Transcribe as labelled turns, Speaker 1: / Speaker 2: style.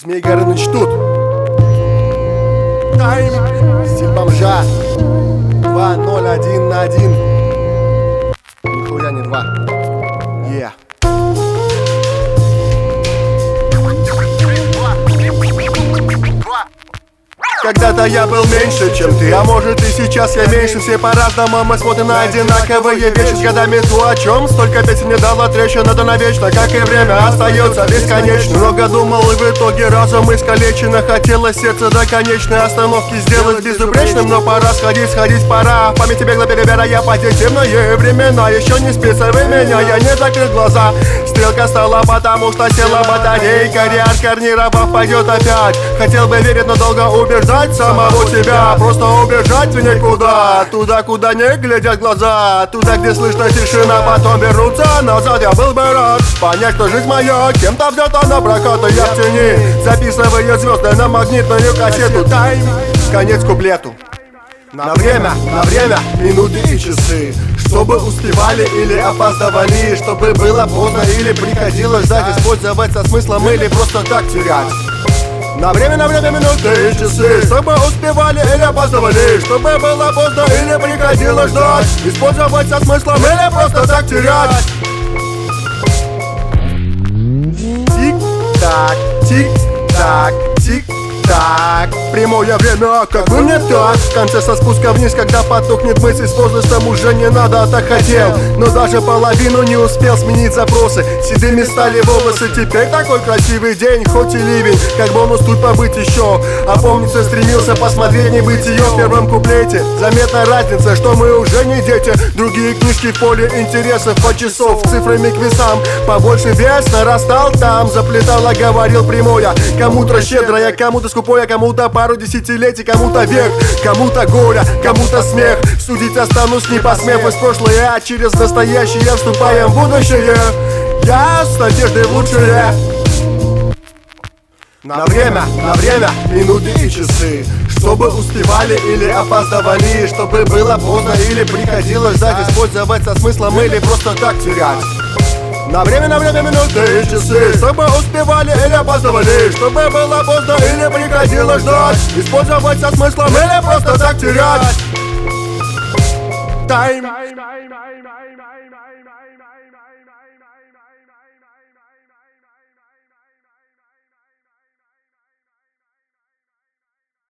Speaker 1: Змей Горыныч тут. Тайм. Стиль бомжа. 2-0-1 на 1. Нихуя не 2. Когда-то я был меньше, чем ты, а может и сейчас я меньше. Все по-разному, мы смотрим на одинаковые вещи. С годами то о чем, столько песен не дала трещина, да навечно. Как и время остается бесконечно. Много думал и в итоге разум искалечено. Хотелось сердце до конечной остановки сделать безупречным. Но пора сходить пора. В памяти бегло перебирая позитивные времена. Еще не спится вы меня, я не закрыл глаза. Стрелка стала, потому что села батарейка. Реаркарнировав пойдет опять. Хотел бы верить, но долго убеждать самого себя, просто убежать в никуда. Туда, куда не глядят глаза, туда, где слышна тишина, потом вернуться назад. Я был бы рад понять, что жизнь моя кем-то взята на прокат, и я в тени записываю звезды на магнитную кассету. Тайм, конец куплету. На время, минуты и часы, чтобы успевали или опаздывали, чтобы было поздно или приходилось ждать, использовать со смыслом или просто так терять. На время, минуты и часы, чтобы успевали или опаздывали, чтобы было поздно или приходилось ждать, использовать со смыслом или просто так терять. Тик-так, тик-так, тик-так. Прямое время, как бы не так. В конце со спуска вниз, когда потухнет мысль, с возрастом уже не надо, так хотел. Но даже половину не успел сменить запросы. Седыми стали волосы, теперь такой красивый день, хоть и ливень. Как бонус тут побыть еще. Опомниться стремился посмотреть небытие в первом куплете. Заметна разница, что мы уже не дети. Другие книжки в поле интересов по часов, цифрами к весам. Побольше вес нарастал там, заплетало, говорил прямое. Кому-то щедрое, кому-то скупое, кому-то пару десятилетий, кому-то век, кому-то горе, кому-то смех. Судить останусь не посмев из прошлое, а через настоящее вступаем в будущее. Я с надеждой в лучшее. На время, минуты и часы, чтобы успевали или опаздывали, чтобы было поздно или приходилось ждать, использовать со смыслом или просто так терять. На время, минуты и часы, чтобы успевали или опаздывали, чтобы было поздно или приходилось ждать, использовать со смыслом или просто так терять. Тайм.